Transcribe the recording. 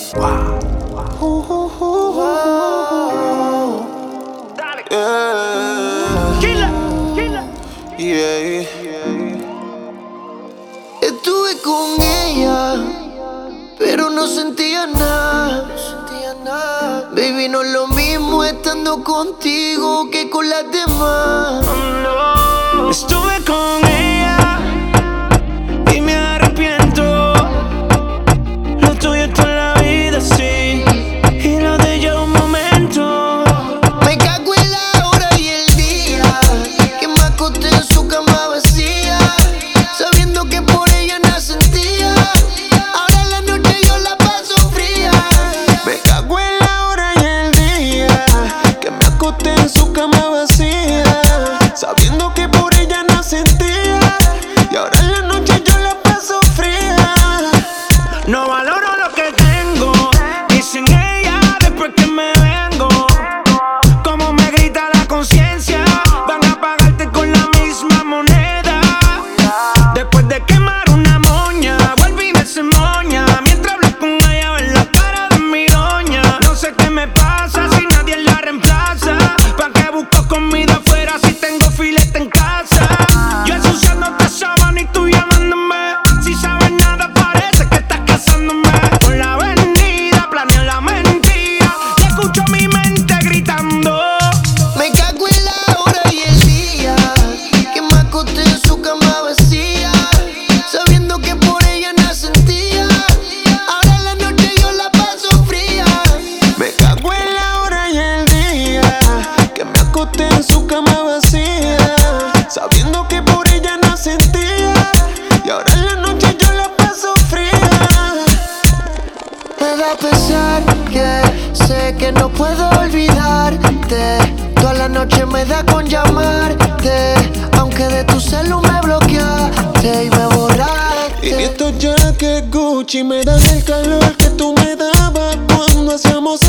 Wow. Dale. Yeah. Killa, killa. Yeah. Estuve con ella, pero no sentía nada. Baby, no es lo mismo estando contigo que con las demás. No, estuve con ella y me arrepiento. Lo tuyo es toda la vida, sí, y lo de ella un momento. Me cago en la hora y el día que me acosté en su cama vacía, sabiendo que por ella nada sentía. Ahora en la noche yo la paso fría. Me cago en la hora y el día que me acosté en su cama vacía, sabiendo que por ella nada sentía. Y ahora en la noche yo la paso fría. No valoro lo que tengo y sin ella después que me vengo. Como me grita la conciencia, van a pagarte con la misma moneda. Después de quemar una moña, vuelve y me se moña. Mientras hablo con ella, ver la cara de mi doña. No sé qué me pasa si nadie la reemplaza. ¿Pa' qué busco comida afuera si tengo filete en casa? Yo ensuciándote sábana y tú llamándome. Si sabes nada parece que estás casándome. Por la avenida planeo la mentira y escucho mi mente gritando. Me cago en la hora y el día que me acosté en su cama vacía, sabiendo que por ella nada sentía. Ahora en la noche yo la paso fría. Me cago en la hora y el día que me acosté en su cama vacía, sabiendo que por ella nada sentía. Y ahora en la noche yo la paso fría. Me da pesar que sé que no puedo olvidarte. Toda la noche me da con llamarte, aunque de tu celu me bloqueaste y me borraste. Y estos jackets Gucci me dan el calor que tú me dabas cuando hacíamos